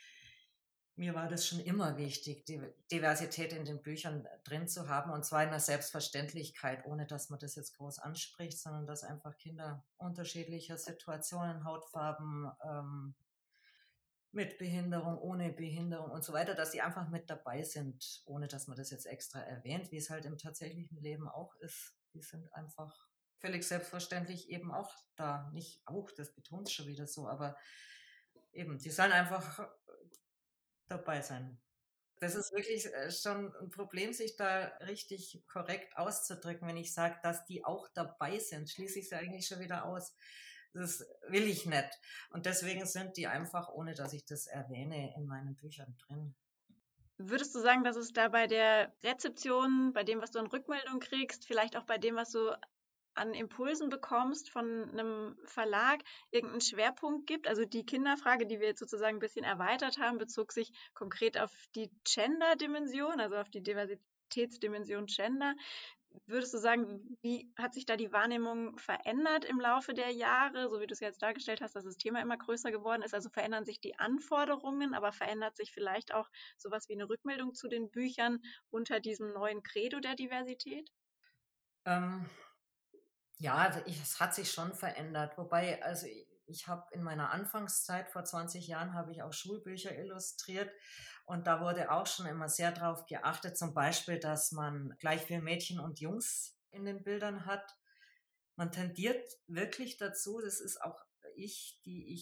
Mir war das schon immer wichtig, die Diversität in den Büchern drin zu haben und zwar in der Selbstverständlichkeit, ohne dass man das jetzt groß anspricht, sondern dass einfach Kinder unterschiedlicher Situationen, Hautfarben, ähm, mit Behinderung, ohne Behinderung und so weiter, dass sie einfach mit dabei sind, ohne dass man das jetzt extra erwähnt, wie es halt im tatsächlichen Leben auch ist. Die sind einfach völlig selbstverständlich eben auch da. Nicht auch, das betont schon wieder so, aber eben, die sollen einfach dabei sein. Das ist wirklich schon ein Problem, sich da richtig korrekt auszudrücken, wenn ich sage, dass die auch dabei sind, schließe ich sie eigentlich schon wieder aus. Das will ich nicht. Und deswegen sind die einfach, ohne dass ich das erwähne, in meinen Büchern drin. Würdest du sagen, dass es da bei der Rezeption, bei dem, was du an Rückmeldung kriegst, vielleicht auch bei dem, was du an Impulsen bekommst von einem Verlag, irgendeinen Schwerpunkt gibt? Also die Kinderfrage, die wir jetzt sozusagen ein bisschen erweitert haben, bezog sich konkret auf die Gender-Dimension, also auf die Diversitätsdimension Gender. Würdest du sagen, wie hat sich da die Wahrnehmung verändert im Laufe der Jahre, so wie du es jetzt dargestellt hast, dass das Thema immer größer geworden ist? Also verändern sich die Anforderungen, aber verändert sich vielleicht auch sowas wie eine Rückmeldung zu den Büchern unter diesem neuen Credo der Diversität? Ähm, ja, also ich, es hat sich schon verändert. Wobei, also ich, ich habe in meiner Anfangszeit, vor zwanzig Jahren, habe ich auch Schulbücher illustriert und da wurde auch schon immer sehr darauf geachtet, zum Beispiel, dass man gleich viel Mädchen und Jungs in den Bildern hat. Man tendiert wirklich dazu, das ist auch ich, die ich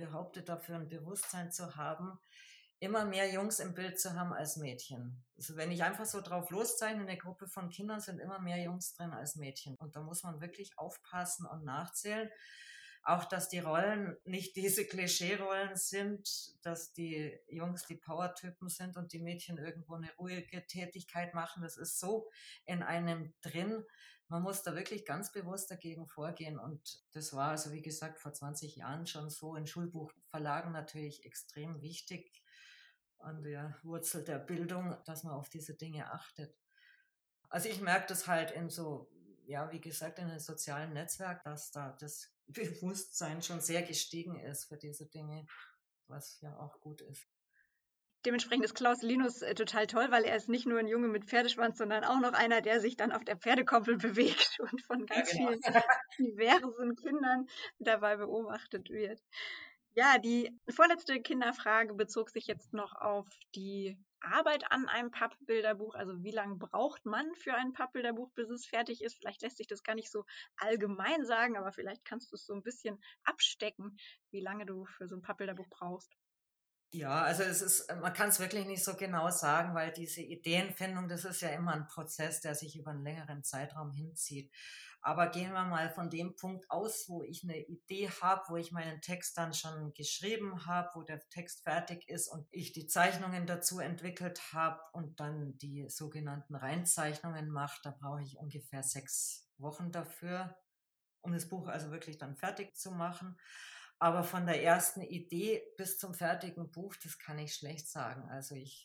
behauptet, dafür ein Bewusstsein zu haben, immer mehr Jungs im Bild zu haben als Mädchen. Also wenn ich einfach so drauf loszeichne, eine Gruppe von Kindern sind immer mehr Jungs drin als Mädchen. Und da muss man wirklich aufpassen und nachzählen. Auch, dass die Rollen nicht diese Klischee-Rollen sind, dass die Jungs die Powertypen sind und die Mädchen irgendwo eine ruhige Tätigkeit machen. Das ist so in einem drin. Man muss da wirklich ganz bewusst dagegen vorgehen. Und das war also, wie gesagt, vor zwanzig Jahren schon so in Schulbuchverlagen natürlich extrem wichtig, an der Wurzel der Bildung, dass man auf diese Dinge achtet. Also ich merke das halt in so, ja, wie gesagt, in den sozialen Netzwerken, dass da das Bewusstsein schon sehr gestiegen ist für diese Dinge, was ja auch gut ist. Dementsprechend ist Klaus Linus äh, total toll, weil er ist nicht nur ein Junge mit Pferdeschwanz, sondern auch noch einer, der sich dann auf der Pferdekoppel bewegt und von ganz Ja, genau. vielen diversen Kindern dabei beobachtet wird. Ja, die vorletzte Kinderfrage bezog sich jetzt noch auf die Arbeit an einem Pappbilderbuch. Also wie lange braucht man für ein Pappbilderbuch, bis es fertig ist? Vielleicht lässt sich das gar nicht so allgemein sagen, aber vielleicht kannst du es so ein bisschen abstecken, wie lange du für so ein Pappbilderbuch brauchst. Ja, also es ist, man kann es wirklich nicht so genau sagen, weil diese Ideenfindung, das ist ja immer ein Prozess, der sich über einen längeren Zeitraum hinzieht. Aber gehen wir mal von dem Punkt aus, wo ich eine Idee habe, wo ich meinen Text dann schon geschrieben habe, wo der Text fertig ist und ich die Zeichnungen dazu entwickelt habe und dann die sogenannten Reinzeichnungen mache, da brauche ich ungefähr sechs Wochen dafür, um das Buch also wirklich dann fertig zu machen. Aber von der ersten Idee bis zum fertigen Buch, das kann ich schlecht sagen. Also ich,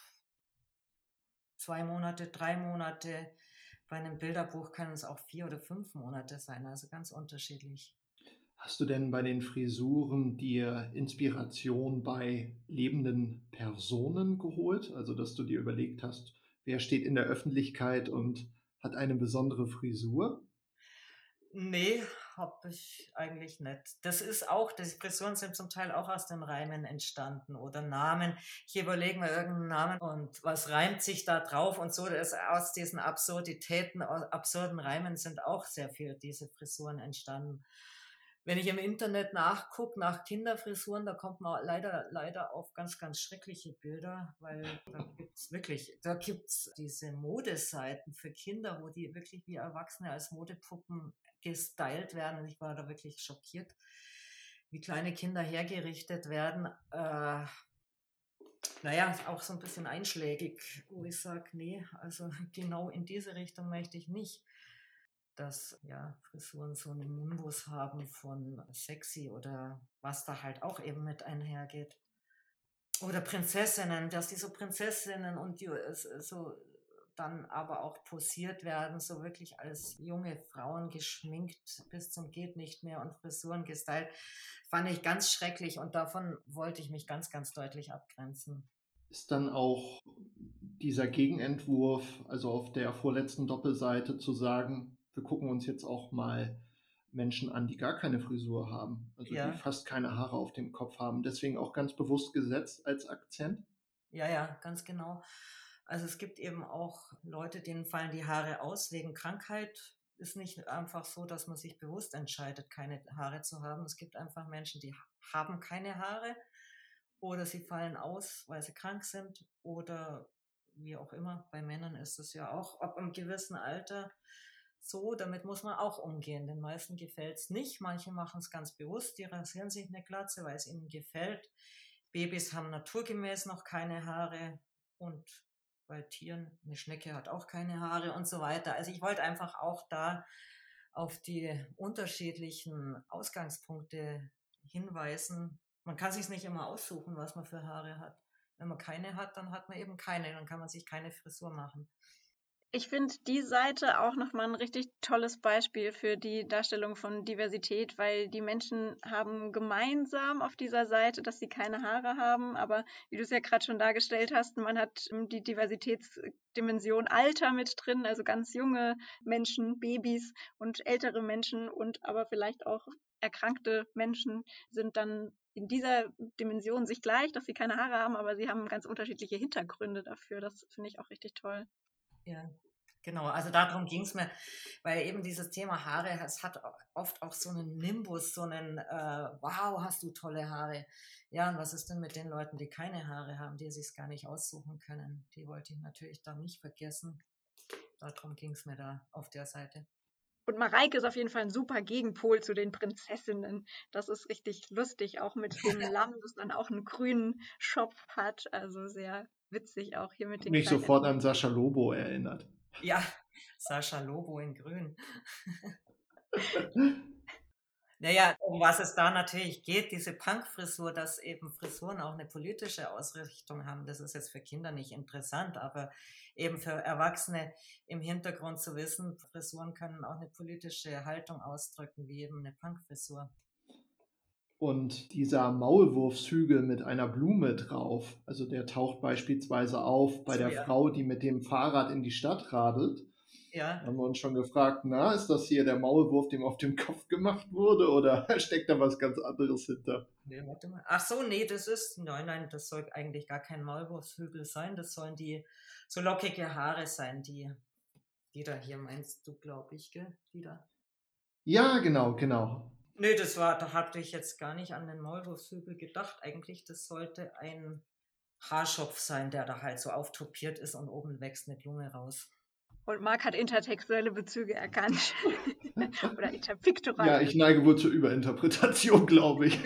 zwei Monate, drei Monate, bei einem Bilderbuch können es auch vier oder fünf Monate sein, also ganz unterschiedlich. Hast du denn bei den Frisuren dir Inspiration bei lebenden Personen geholt? Also, dass du dir überlegt hast, wer steht in der Öffentlichkeit und hat eine besondere Frisur? Nee, habe ich eigentlich nicht. Das ist auch, die Frisuren sind zum Teil auch aus den Reimen entstanden oder Namen. Ich überlege mir irgendeinen Namen und was reimt sich da drauf und so. Das, aus diesen Absurditäten, aus absurden Reimen sind auch sehr viel diese Frisuren entstanden. Wenn ich im Internet nachgucke nach Kinderfrisuren, da kommt man leider, leider auf ganz, ganz schreckliche Bilder, weil da gibt's wirklich, da gibt's diese Modeseiten für Kinder, wo die wirklich wie Erwachsene als Modepuppen gestylt werden. Und ich war da wirklich schockiert, wie kleine Kinder hergerichtet werden. Äh, naja, auch so ein bisschen einschlägig, wo ich sage, nee, also genau in diese Richtung möchte ich nicht, dass ja Frisuren so einen Nimbus haben von sexy oder was da halt auch eben mit einhergeht. Oder Prinzessinnen, dass die so Prinzessinnen und die so dann aber auch posiert werden, so wirklich als junge Frauen geschminkt bis zum geht nicht mehr und Frisuren gestylt, fand ich ganz schrecklich und davon wollte ich mich ganz, ganz deutlich abgrenzen. Ist dann auch dieser Gegenentwurf, also auf der vorletzten Doppelseite zu sagen, wir gucken uns jetzt auch mal Menschen an, die gar keine Frisur haben, also die Ja, fast keine Haare auf dem Kopf haben, deswegen auch ganz bewusst gesetzt als Akzent? ja, ja, ganz genau. Also es gibt eben auch Leute, denen fallen die Haare aus wegen Krankheit. Ist nicht einfach so, dass man sich bewusst entscheidet, keine Haare zu haben. Es gibt einfach Menschen, die haben keine Haare oder sie fallen aus, weil sie krank sind oder wie auch immer. Bei Männern ist es ja auch ab einem gewissen Alter so. Damit muss man auch umgehen. Den meisten gefällt es nicht. Manche machen es ganz bewusst. Die rasieren sich eine Glatze, weil es ihnen gefällt. Babys haben naturgemäß noch keine Haare und bei Tieren, eine Schnecke hat auch keine Haare und so weiter. Also ich wollte einfach auch da auf die unterschiedlichen Ausgangspunkte hinweisen. Man kann sich nicht immer aussuchen, was man für Haare hat. Wenn man keine hat, dann hat man eben keine, dann kann man sich keine Frisur machen. Ich finde die Seite auch nochmal ein richtig tolles Beispiel für die Darstellung von Diversität, weil die Menschen haben gemeinsam auf dieser Seite, dass sie keine Haare haben, aber wie du es ja gerade schon dargestellt hast, man hat die Diversitätsdimension Alter mit drin, also ganz junge Menschen, Babys und ältere Menschen und aber vielleicht auch erkrankte Menschen sind dann in dieser Dimension sich gleich, dass sie keine Haare haben, aber sie haben ganz unterschiedliche Hintergründe dafür. Das finde ich auch richtig toll. Ja, Genau, also darum ging es mir, weil eben dieses Thema Haare, es hat oft auch so einen Nimbus, so einen, äh, wow, hast du tolle Haare. Ja, und was ist denn mit den Leuten, die keine Haare haben, die sich es gar nicht aussuchen können? Die wollte ich natürlich da nicht vergessen. Darum ging es mir da auf der Seite. Und Mareike ist auf jeden Fall ein super Gegenpol zu den Prinzessinnen. Das ist richtig lustig, auch mit dem Lamm, das dann auch einen grünen Schopf hat. Also sehr witzig auch hier mit den Mich kleinen sofort an Elementen. Sascha Lobo erinnert. Ja, Sascha Lobo in grün. Naja, um was es da natürlich geht, diese Punk-Frisur, dass eben Frisuren auch eine politische Ausrichtung haben, das ist jetzt für Kinder nicht interessant, aber eben für Erwachsene im Hintergrund zu wissen, Frisuren können auch eine politische Haltung ausdrücken, wie eben eine Punk-Frisur. Und dieser Maulwurfshügel mit einer Blume drauf, also der taucht beispielsweise auf bei So, der ja. Frau, die mit dem Fahrrad in die Stadt radelt. Ja, Da haben wir uns schon gefragt, na, ist das hier der Maulwurf, dem auf dem Kopf gemacht wurde, oder steckt da was ganz anderes hinter? nee, warte mal. Ach so, nee, das ist, nein, nein, das soll eigentlich gar kein Maulwurfshügel sein, das sollen die so lockige Haare sein, die, die da hier meinst du, glaube ich, gell, die da. Ja, genau, genau. Nee, das war, da hatte ich jetzt gar nicht an den Maulwurfshügel gedacht. Eigentlich, das sollte ein Haarschopf sein, der da halt so auftopiert ist und oben wächst eine Blume raus. Und Marc hat intertextuelle Bezüge erkannt. Oder interpiktorale. Ja, ich neige wohl zur Überinterpretation, glaube ich.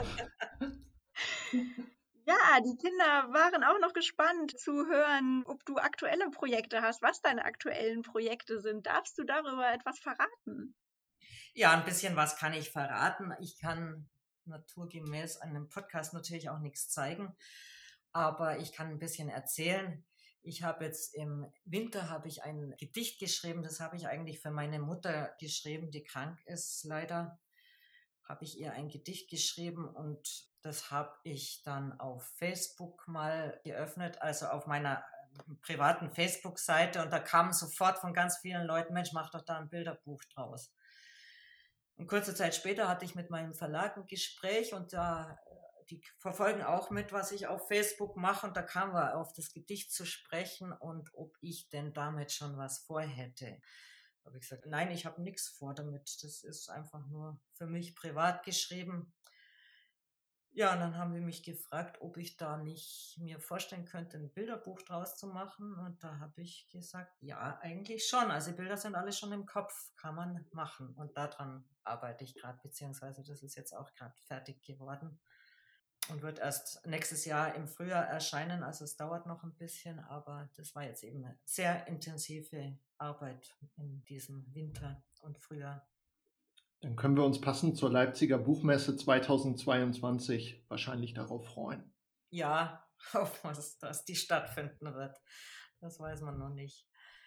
Ja, die Kinder waren auch noch gespannt zu hören, ob du aktuelle Projekte hast, was deine aktuellen Projekte sind. Darfst du darüber etwas verraten? Ja, ein bisschen was kann ich verraten. Ich kann naturgemäß an dem Podcast natürlich auch nichts zeigen, aber ich kann ein bisschen erzählen. Ich habe jetzt im Winter habe ich ein Gedicht geschrieben, das habe ich eigentlich für meine Mutter geschrieben, die krank ist leider. Habe ich ihr ein Gedicht geschrieben und das habe ich dann auf Facebook mal geöffnet, also auf meiner privaten Facebook-Seite, und da kamen sofort von ganz vielen Leuten, Mensch, mach doch da ein Bilderbuch draus. Und kurze Zeit später hatte ich mit meinem Verlag ein Gespräch und da, die verfolgen auch mit, was ich auf Facebook mache, und da kamen wir auf das Gedicht zu sprechen und ob ich denn damit schon was vorhätte. Da habe ich gesagt, nein, ich habe nichts vor damit. Das ist einfach nur für mich privat geschrieben. Ja, und dann haben wir mich gefragt, ob ich da nicht mir vorstellen könnte, ein Bilderbuch draus zu machen. Und da habe ich gesagt, ja, eigentlich schon. Also die Bilder sind alle schon im Kopf, kann man machen. Und daran arbeite ich gerade, beziehungsweise das ist jetzt auch gerade fertig geworden und wird erst nächstes Jahr im Frühjahr erscheinen. Also es dauert noch ein bisschen, aber das war jetzt eben eine sehr intensive Arbeit in diesem Winter und Frühjahr. Dann können wir uns passend zur Leipziger Buchmesse zweitausendzweiundzwanzig wahrscheinlich darauf freuen. Ja, hoffen wir, dass die stattfinden wird. Das weiß man noch nicht.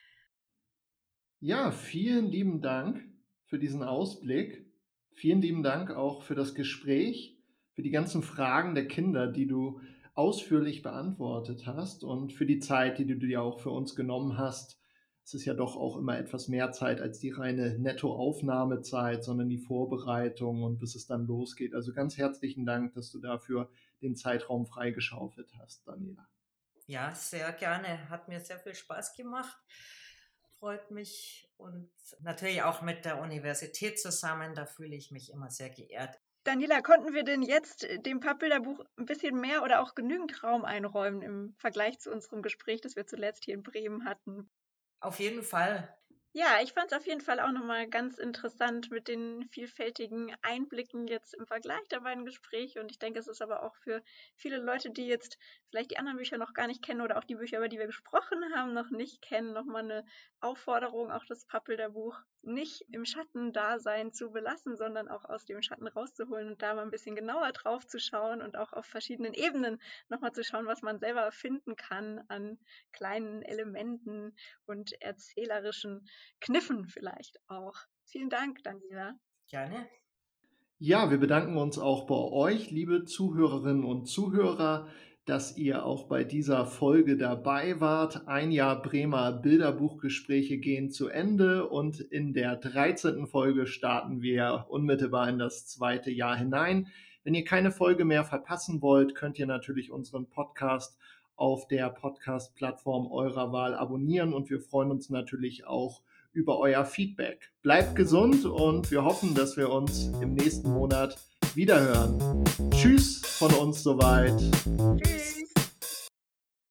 Ja, vielen lieben Dank für diesen Ausblick. Vielen lieben Dank auch für das Gespräch, für die ganzen Fragen der Kinder, die du ausführlich beantwortet hast, und für die Zeit, die du dir auch für uns genommen hast. Es ist ja doch auch immer etwas mehr Zeit als die reine Nettoaufnahmezeit, sondern die Vorbereitung und bis es dann losgeht. Also ganz herzlichen Dank, dass du dafür den Zeitraum freigeschaufelt hast, Daniela. Ja, sehr gerne. Hat mir sehr viel Spaß gemacht. Freut mich, und natürlich auch mit der Universität zusammen, da fühle ich mich immer sehr geehrt. Daniela, konnten wir denn jetzt dem Pappbilderbuch ein bisschen mehr oder auch genügend Raum einräumen im Vergleich zu unserem Gespräch, das wir zuletzt hier in Bremen hatten? Auf jeden Fall. Ja, ich fand es auf jeden Fall auch nochmal ganz interessant mit den vielfältigen Einblicken jetzt im Vergleich der beiden Gespräche. Und ich denke, es ist aber auch für viele Leute, die jetzt vielleicht die anderen Bücher noch gar nicht kennen oder auch die Bücher, über die wir gesprochen haben, noch nicht kennen, nochmal eine Aufforderung, auch das Pappbilderbuch nicht im Schattendasein zu belassen, sondern auch aus dem Schatten rauszuholen und da mal ein bisschen genauer drauf zu schauen und auch auf verschiedenen Ebenen nochmal zu schauen, was man selber finden kann an kleinen Elementen und erzählerischen Kniffen vielleicht auch. Vielen Dank, Daniela. Gerne. Ja, wir bedanken uns auch bei euch, liebe Zuhörerinnen und Zuhörer, dass ihr auch bei dieser Folge dabei wart. Ein Jahr Bremer Bilderbuchgespräche gehen zu Ende und in der dreizehnten Folge starten wir unmittelbar in das zweite Jahr hinein. Wenn ihr keine Folge mehr verpassen wollt, könnt ihr natürlich unseren Podcast auf der Podcast-Plattform eurer Wahl abonnieren und wir freuen uns natürlich auch über euer Feedback. Bleibt gesund und wir hoffen, dass wir uns im nächsten Monat wiederhören. Tschüss von uns soweit. Tschüss.